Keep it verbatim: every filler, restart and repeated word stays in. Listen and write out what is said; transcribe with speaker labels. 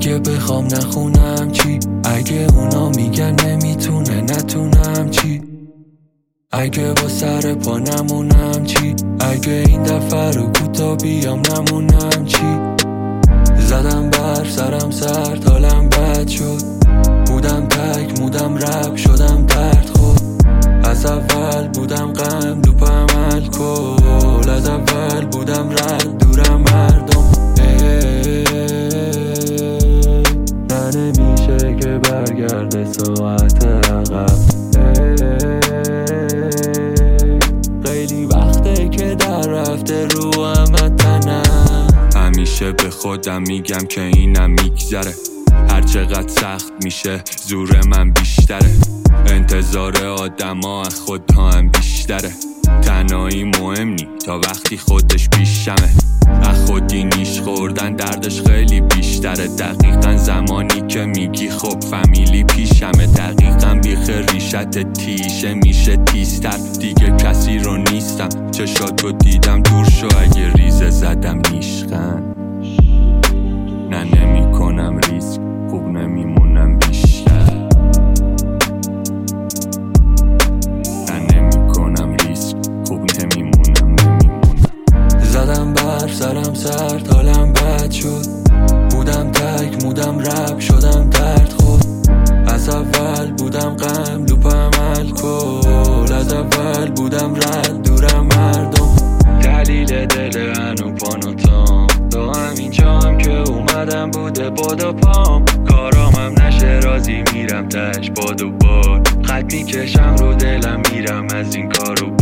Speaker 1: اگه بخوام نخونم چی؟ اگه اونا میگن نمیتونه نتونم چی؟ اگه با سر پا نمونم چی؟ اگه این دفعه رو کوتا بیام نمونم چی؟ زدم بر سرم سرد حالم بد شد، بودم تک مودم رب شدم درد خود. از اول بودم غم لوپم الکل، از اول بودم رد دورم مردم. نه نمیشه که برگرده ساعت عقب، خیلی وقته که در رفته رو همتنم.
Speaker 2: همیشه به خودم میگم که اینم میگذره، هر چقدر سخت میشه زور من بیشتره. انتظار آدم ها از خودها هم بیشتره، تنهایی مهم نی تا وقتی خودش پیشمه. از خودی نیش خوردن دردش خیلی بیشتره. دقیقا زمانی که میگی خب فامیلی پیشمه، دقیقا بیخ ریشت تیشه میشه تیزتر. دیگه کسی رو نیستم، چشات رو دیدم دور شو اگه ریزه زدم نیشخن. نه نمی کنم ریسک، خوب نمیمونم بیشتر. نه نمی کنم ریسک، خوب نمیمونم نمیمونم.
Speaker 1: زدم بر سرم سرد حالم بد شد، بودم تک مودم رب شدم درد خود. از اول بودم غم لوپم الکل، از اول بودم رد دورم مردم. دلیل دل هنو پانوتام تو همین جام که اومدم بوده باد و پام. کارام هم نشه راضی میرم تش باد و باد، خط میکشم رو دلم میرم از این کارو